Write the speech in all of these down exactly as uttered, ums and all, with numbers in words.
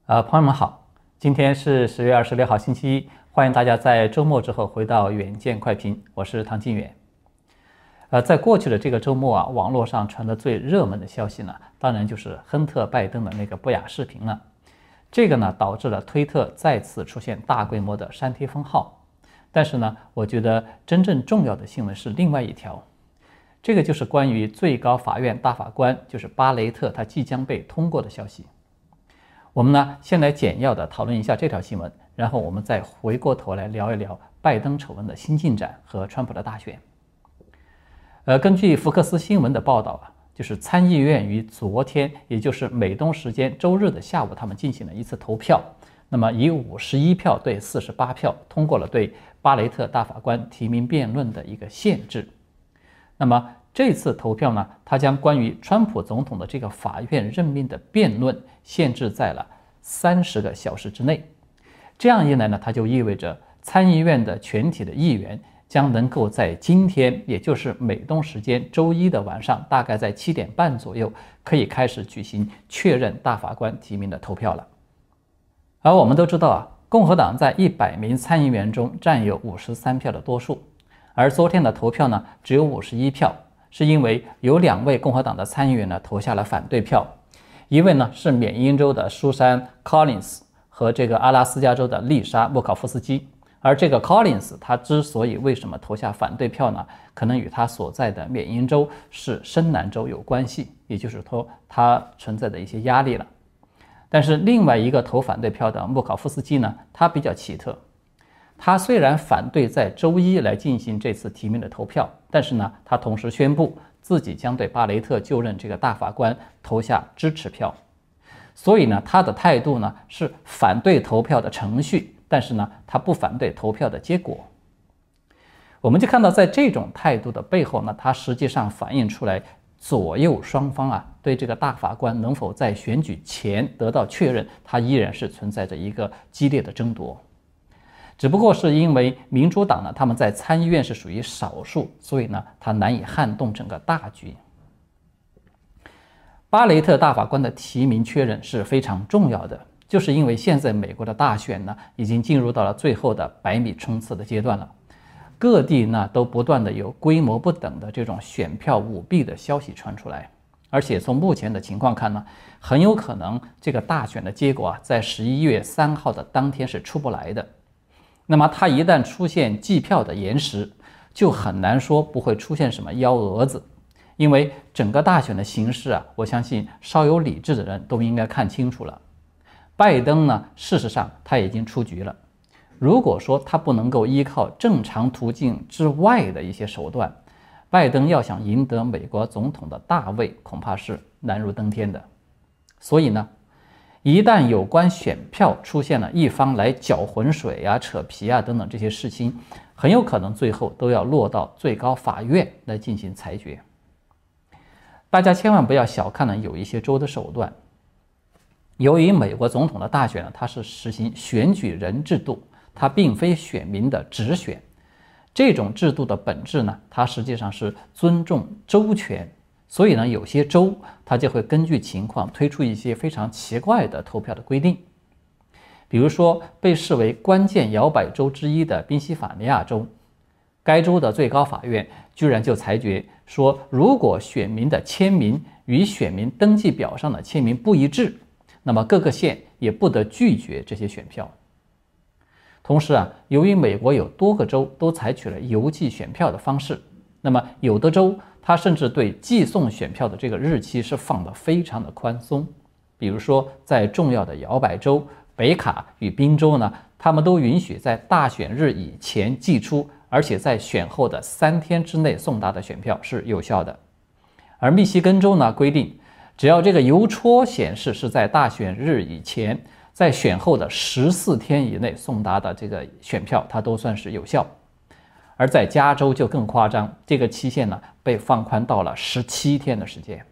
呃，朋友们好，今天是十月二十六号星期一，欢迎大家在周末之后回到远见快评，我是唐晋远。呃，在过去的这个周末啊，网络上传的最热门的消息呢，当然就是亨特·拜登的那个不雅视频了。这个呢，导致了推特再次出现大规模的删帖封号。但是呢，我觉得真正重要的新闻是另外一条，这个就是关于最高法院大法官就是巴雷特他即将被通过的消息。我们呢，先来简要的讨论一下这条新闻，然后我们再回过头来聊一聊拜登丑闻的新进展和川普的大选。呃，根据福克斯新闻的报道啊，就是参议院于昨天，也就是美东时间周日的下午，他们进行了一次投票，那么以五十一票对四十八票通过了对巴雷特大法官提名辩论的一个限制。那么这次投票呢，它将关于川普总统的这个法院任命的辩论限制在了三十个小时之内。这样一来呢，它就意味着参议院的全体的议员将能够在今天，也就是美东时间周一的晚上，大概在七点半左右，可以开始举行确认大法官提名的投票了。而我们都知道啊，共和党在一百名参议员中占有五十三票的多数，而昨天的投票呢，只有五十一票。是因为有两位共和党的参议员呢投下了反对票，一位呢是缅因州的苏珊 Collins 和这个阿拉斯加州的丽莎莫考夫斯基。而这个 Collins 他之所以为什么投下反对票呢，可能与他所在的缅因州是深南州有关系，也就是说他存在的一些压力了。但是另外一个投反对票的莫考夫斯基呢，他比较奇特。他虽然反对在周一来进行这次提名的投票，但是呢，他同时宣布自己将对巴雷特就任这个大法官投下支持票。所以呢，他的态度呢是反对投票的程序，但是呢，他不反对投票的结果。我们就看到，在这种态度的背后呢，它实际上反映出来左右双方啊对这个大法官能否在选举前得到确认，它依然是存在着一个激烈的争夺。只不过是因为民主党呢，他们在参议院是属于少数，所以呢，他难以撼动整个大局。巴雷特大法官的提名确认是非常重要的，就是因为现在美国的大选呢，已经进入到了最后的百米冲刺的阶段了，各地呢都不断的有规模不等的这种选票舞弊的消息传出来，而且从目前的情况看呢，很有可能这个大选的结果啊，在十一月三号的当天是出不来的。那么它一旦出现计票的延时，就很难说不会出现什么幺蛾子，因为整个大选的形势啊，我相信稍有理智的人都应该看清楚了。拜登呢，事实上他已经出局了。如果说他不能够依靠正常途径之外的一些手段，拜登要想赢得美国总统的大位，恐怕是难如登天的。所以呢，一旦有关选票出现了一方来搅浑水啊、扯皮啊等等这些事情，很有可能最后都要落到最高法院来进行裁决。大家千万不要小看了有一些州的手段。由于美国总统的大选呢，它是实行选举人制度，它并非选民的直选。这种制度的本质呢，它实际上是尊重州权。所以呢，有些州它就会根据情况推出一些非常奇怪的投票的规定。比如说，被视为关键摇摆州之一的宾夕法尼亚州，该州的最高法院居然就裁决说，如果选民的签名与选民登记表上的签名不一致，那么各个县也不得拒绝这些选票。同时啊，由于美国有多个州都采取了邮寄选票的方式，那么有的州它甚至对寄送选票的这个日期是放得非常的宽松。比如说，在重要的摇摆州北卡与宾州呢，他们都允许在大选日以前寄出，而且在选后的三天之内送达的选票是有效的。而密西根州呢规定，只要这个邮戳显示是在大选日以前，在选后的十四天以内送达的这个选票，它都算是有效。而在加州就更夸张，这个期限呢被放宽到了十七天的时间。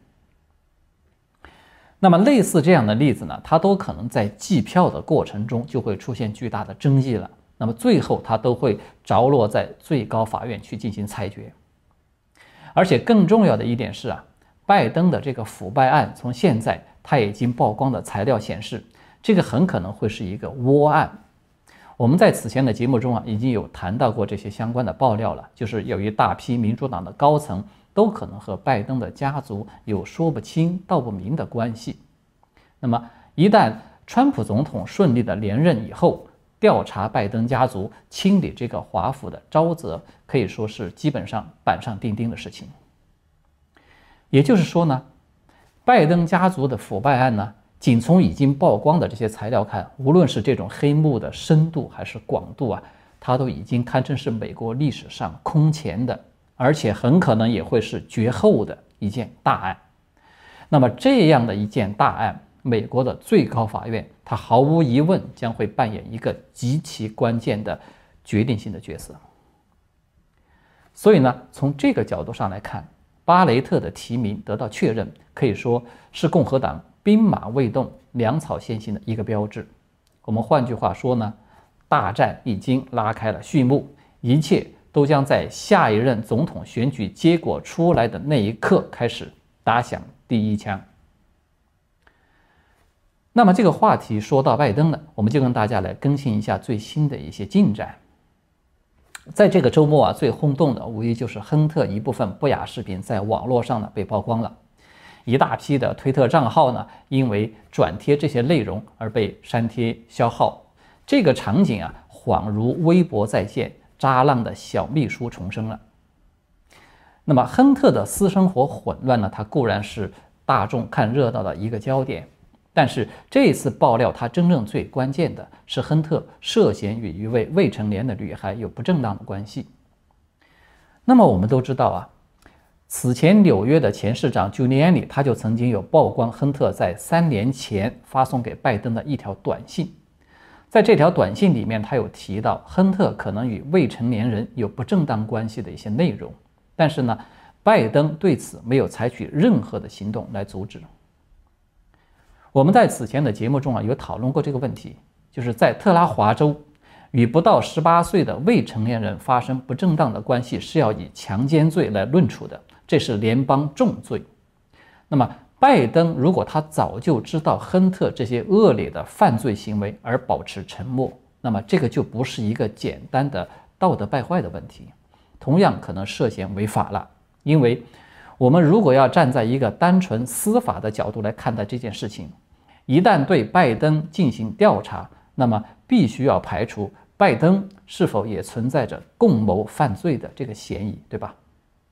那么类似这样的例子呢，它都可能在计票的过程中就会出现巨大的争议了。那么最后它都会着落在最高法院去进行裁决。而且更重要的一点是啊，拜登的这个腐败案从现在他已经曝光的材料显示， 这个很可能会是一个窝案。我们在此前的节目中啊，已经有谈到过这些相关的爆料了，就是有一大批民主党的高层都可能和拜登的家族有说不清道不明的关系。那么一旦川普总统顺利的连任以后，调查拜登家族清理这个华府的沼泽，可以说是基本上板上钉钉的事情。也就是说呢，拜登家族的腐败案呢，仅从已经曝光的这些材料看，无论是这种黑幕的深度还是广度啊，它都已经堪称是美国历史上空前的，而且很可能也会是绝后的一件大案。那么这样的一件大案，美国的最高法院，它毫无疑问将会扮演一个极其关键的决定性的角色。所以呢，从这个角度上来看，巴雷特的提名得到确认，可以说是共和党兵马未动，粮草先行的一个标志。我们换句话说呢，大战已经拉开了序幕，一切都将在下一任总统选举结果出来的那一刻开始打响第一枪。那么这个话题说到拜登呢，我们就跟大家来更新一下最新的一些进展。在这个周末啊，最轰动的无疑就是亨特一部分不雅视频在网络上呢被曝光了，一大批的推特账号呢因为转贴这些内容而被删帖消耗。这个场景啊，恍如微博再现，渣浪的小秘书重生了。那么亨特的私生活混乱呢，它固然是大众看热闹的一个焦点，但是这一次爆料，它真正最关键的是亨特涉嫌与一位未成年的女孩有不正当的关系。那么我们都知道啊，此前纽约的前市长 Giuliani 他就曾经有曝光亨特在三年前发送给拜登的一条短信，在这条短信里面，他有提到亨特可能与未成年人有不正当关系的一些内容，但是呢，拜登对此没有采取任何的行动来阻止。我们在此前的节目中啊有讨论过这个问题，就是在特拉华州与不到十八岁的未成年人发生不正当的关系是要以强奸罪来论处的，这是联邦重罪。那么拜登如果他早就知道亨特这些恶劣的犯罪行为而保持沉默，那么这个就不是一个简单的道德败坏的问题，同样可能涉嫌违法了。因为我们如果要站在一个单纯司法的角度来看待这件事情，一旦对拜登进行调查，那么必须要排除拜登是否也存在着共谋犯罪的这个嫌疑，对吧？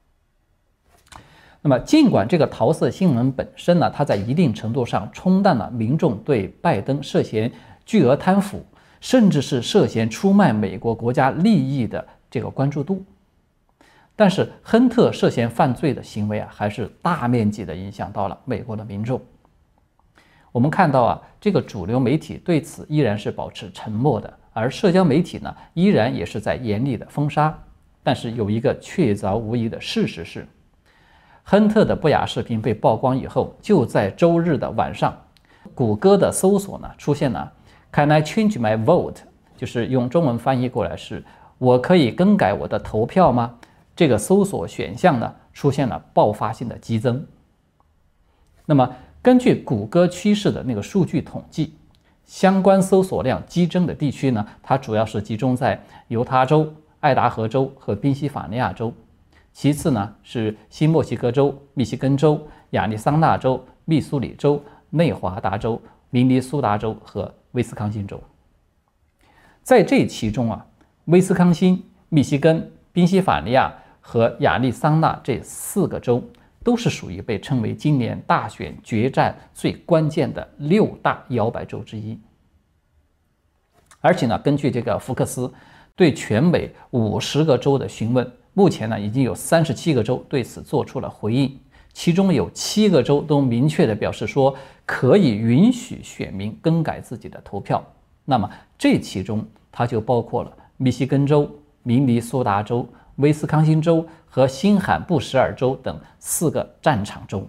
那么尽管这个桃色新闻本身呢，它在一定程度上冲淡了民众对拜登涉嫌巨额贪腐，甚至是涉嫌出卖美国国家利益的这个关注度，但是亨特涉嫌犯罪的行为啊，还是大面积的影响到了美国的民众。我们看到啊，这个主流媒体对此依然是保持沉默的，而社交媒体呢，依然也是在严厉的封杀。但是有一个确凿无疑的事实是，亨特的不雅视频被曝光以后，就在周日的晚上，谷歌的搜索呢出现了 Can I change my vote？ 就是用中文翻译过来是我可以更改我的投票吗？这个搜索选项呢出现了爆发性的激增。那么根据谷歌趋势的那个数据统计，相关搜索量激增的地区呢，它主要是集中在犹他州、爱达荷州和宾夕法尼亚州，其次呢是新墨西哥州、密西根州、亚利桑那州、密苏里州、内华达州、明尼苏达州和威斯康星州。在这其中啊，威斯康星、密西根、宾夕法尼亚和亚利桑那这四个州都是属于被称为今年大选决战最关键的六大摇摆州之一。而且呢，根据这个福克斯对全美五十个州的询问，目前呢已经有三十七个州对此做出了回应，其中有七个州都明确地表示说可以允许选民更改自己的投票。那么这其中它就包括了密西根州、明尼苏达州、威斯康星州和新罕布什尔州等四个战场州。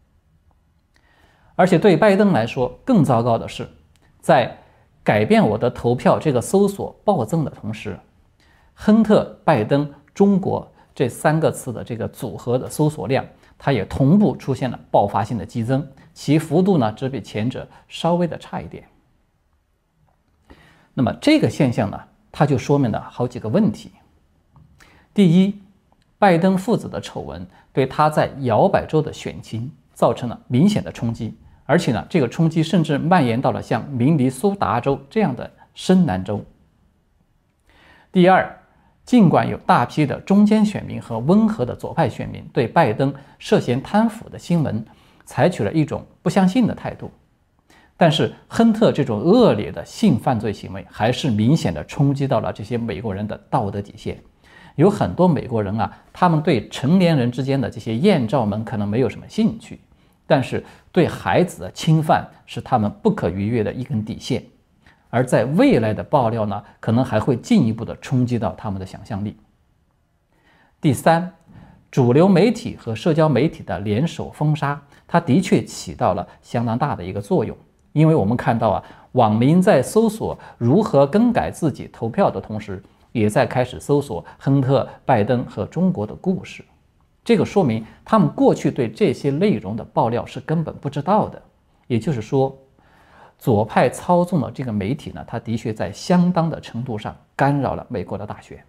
而且对拜登来说，更糟糕的是，在改变我的投票这个搜索暴增的同时，亨特、拜登、中国这三个词的这个组合的搜索量，它也同步出现了爆发性的激增，其幅度呢只比前者稍微的差一点。 那么这个现象呢，它就说明了好几个问题。第一，拜登父子的丑闻对他在摇摆州的选情造成了明显的冲击，而且呢，这个冲击甚至蔓延到了像明尼苏达州这样的深南州。第二，尽管有大批的中间选民和温和的左派选民对拜登涉嫌贪腐的新闻采取了一种不相信的态度，但是亨特这种恶劣的性犯罪行为还是明显的冲击到了这些美国人的道德底线。有很多美国人啊，他们对成年人之间的这些艳照门可能没有什么兴趣，但是对孩子的侵犯是他们不可逾越的一根底线。而在未来的爆料呢，可能还会进一步的冲击到他们的想象力。第三，主流媒体和社交媒体的联手封杀，它的确起到了相当大的一个作用。因为我们看到啊，网民在搜索如何更改自己投票的同时，也在开始搜索亨特、拜登和中国的故事。这个说明他们过去对这些内容的爆料是根本不知道的。也就是说，左派操纵的这个媒体呢，它的确在相当的程度上干扰了美国的大选。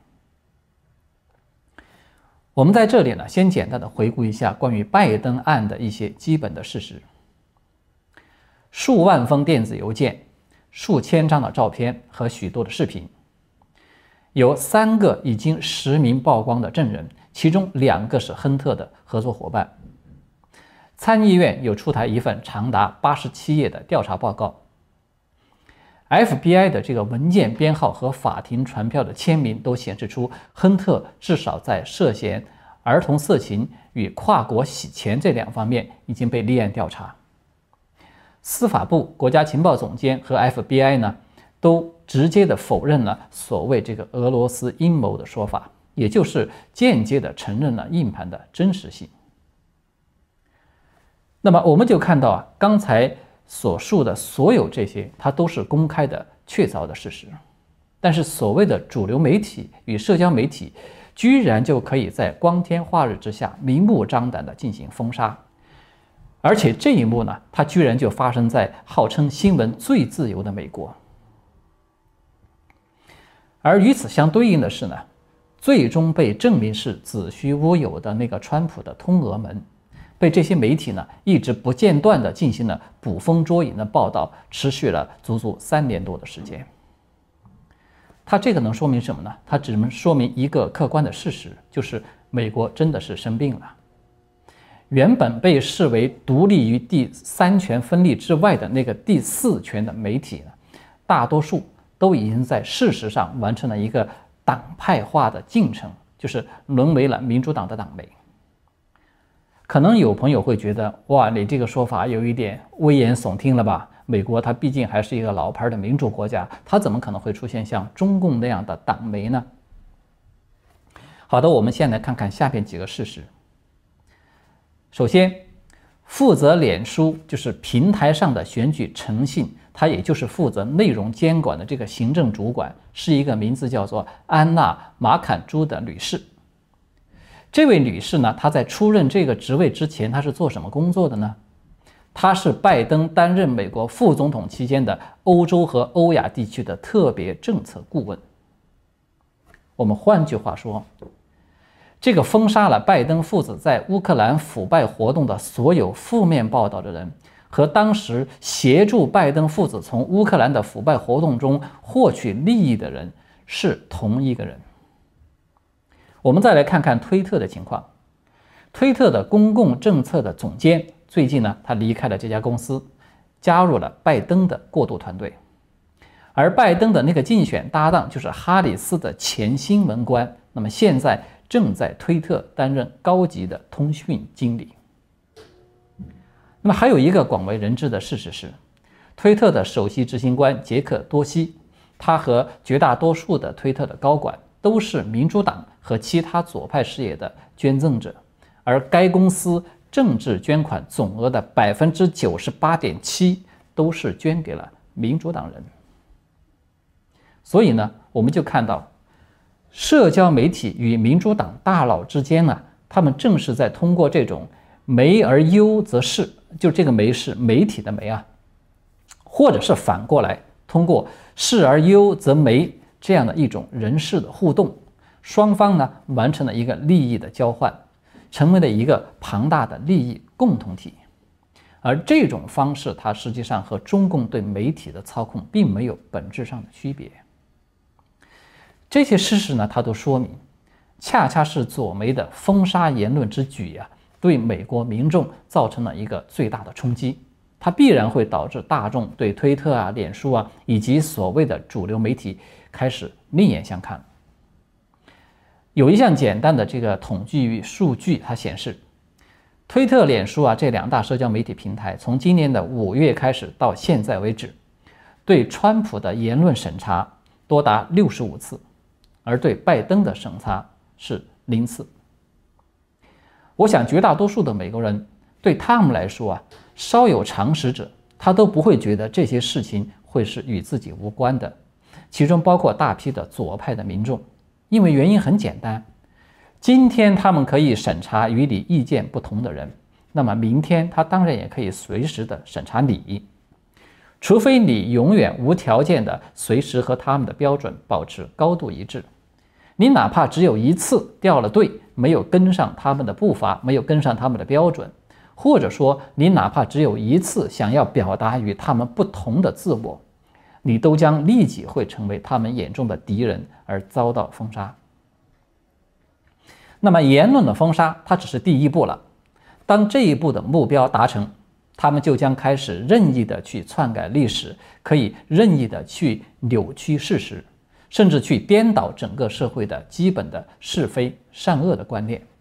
我们在这里呢，先简单的回顾一下关于拜登案的一些基本的事实：数万封电子邮件、数千张的照片和许多的视频，有三个已经实名曝光的证人，其中两个是亨特的合作伙伴。参议院有出台一份长达八十七页的调查报告。F B I 的这个文件编号和法庭传票的签名都显示出，亨特至少在涉嫌儿童色情与跨国洗钱这两方面已经被立案调查。司法部、国家情报总监和 F B I 呢，都直接的否认了所谓这个俄罗斯阴谋的说法，也就是间接的承认了硬盘的真实性。那么我们就看到啊，刚才所述的所有这些，它都是公开的确凿的事实。但是所谓的主流媒体与社交媒体，居然就可以在光天化日之下明目张胆的进行封杀，而且这一幕呢，它居然就发生在号称新闻最自由的美国。而与此相对应的是呢，最终被证明是子虚乌有的那个川普的通俄门，被这些媒体呢一直不间断地进行了捕风捉影的报道，持续了足足三年多的时间。它这个能说明什么呢？它只能说明一个客观的事实，就是美国真的是生病了。原本被视为独立于第三权分立之外的那个第四权的媒体呢，大多数都已经在事实上完成了一个党派化的进程，就是沦为了民主党的党媒。可能有朋友会觉得，哇，你这个说法有一点危言耸听了吧？美国它毕竟还是一个老牌的民主国家，它怎么可能会出现像中共那样的党媒呢？好的，我们先来看看下面几个事实。首先，负责脸书就是平台上的选举诚信，它也就是负责内容监管的这个行政主管，是一个名字叫做安娜·马坎朱的女士。这位女士呢，她在出任这个职位之前，她是做什么工作的呢？她是拜登担任美国副总统期间的欧洲和欧亚地区的特别政策顾问。我们换句话说，这个封杀了拜登父子在乌克兰腐败活动的所有负面报道的人，和当时协助拜登父子从乌克兰的腐败活动中获取利益的人是同一个人。我们再来看看推特的情况。推特的公共政策的总监最近呢，他离开了这家公司，加入了拜登的过渡团队。而拜登的那个竞选搭档就是哈里斯的前新闻官，那么现在正在推特担任高级的通讯经理。那么还有一个广为人知的事实是，推特的首席执行官杰克多西，他和绝大多数的推特的高管都是民主党和其他左派事业的捐赠者，而该公司政治捐款总额的 百分之九十八点七 都是捐给了民主党人。所以呢，我们就看到社交媒体与民主党大佬之间呢，他们正是在通过这种媒而优则仕，就这个媒是媒体的媒啊，或者是反过来通过事而优则美这样的一种人事的互动，双方呢完成了一个利益的交换，成为了一个庞大的利益共同体。而这种方式，它实际上和中共对媒体的操控并没有本质上的区别。这些事实呢，它都说明，恰恰是左媒的封杀言论之举啊，对美国民众造成了一个最大的冲击。它必然会导致大众对推特啊、脸书啊以及所谓的主流媒体开始另眼相看。有一项简单的这个统计数据，它显示，推特、脸书啊这两大社交媒体平台，从今年的五月开始到现在为止，对川普的言论审查多达六十五次，而对拜登的审查是零次。我想绝大多数的美国人对他们来说啊，稍有常识者，他都不会觉得这些事情会是与自己无关的，其中包括大批的左派的民众。因为原因很简单，今天他们可以审查与你意见不同的人，那么明天他当然也可以随时的审查你，除非你永远无条件的随时和他们的标准保持高度一致。你哪怕只有一次掉了队，没有跟上他们的步伐，没有跟上他们的标准，或者说你哪怕只有一次想要表达与他们不同的自我，你都将立即会成为他们眼中的敌人而遭到封杀。那么言论的封杀，它只是第一步了。当这一步的目标达成，他们就将开始任意的去篡改历史，可以任意的去扭曲事实，甚至去颠倒整个社会的基本的是非善恶的观念。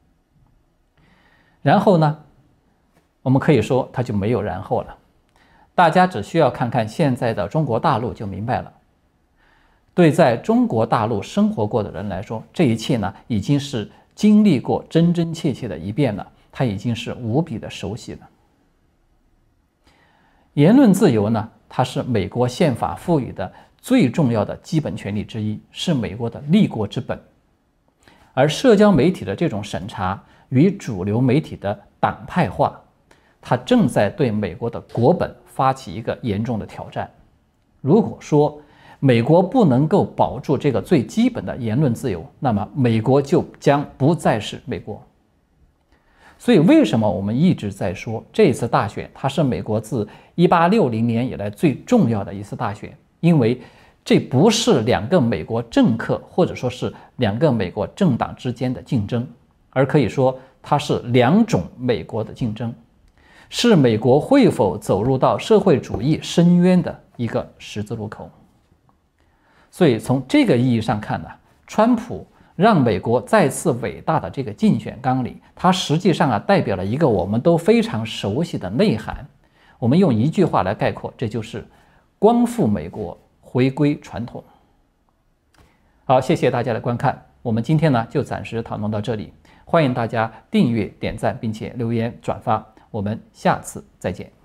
然后呢，我们可以说它就没有然后了。大家只需要看看现在的中国大陆就明白了。对在中国大陆生活过的人来说，这一切呢已经是经历过真真切切的一遍了，它已经是无比的熟悉了。言论自由呢，它是美国宪法赋予的最重要的基本权利之一，是美国的立国之本。而社交媒体的这种审查与主流媒体的党派化，它正在对美国的国本发起一个严重的挑战。如果说美国不能够保住这个最基本的言论自由，那么美国就将不再是美国。所以为什么我们一直在说这次大选它是美国自一八六零年以来最重要的一次大选？因为这不是两个美国政客或者说是两个美国政党之间的竞争，而可以说它是两种美国的竞争，是美国会否走入到社会主义深渊的一个十字路口。所以从这个意义上看呢，川普让美国再次伟大的这个竞选纲领，它实际上啊代表了一个我们都非常熟悉的内涵。我们用一句话来概括，这就是光复美国，回归传统。好，谢谢大家的观看，我们今天呢就暂时讨论到这里，欢迎大家订阅、点赞并且留言转发，我们下次再见。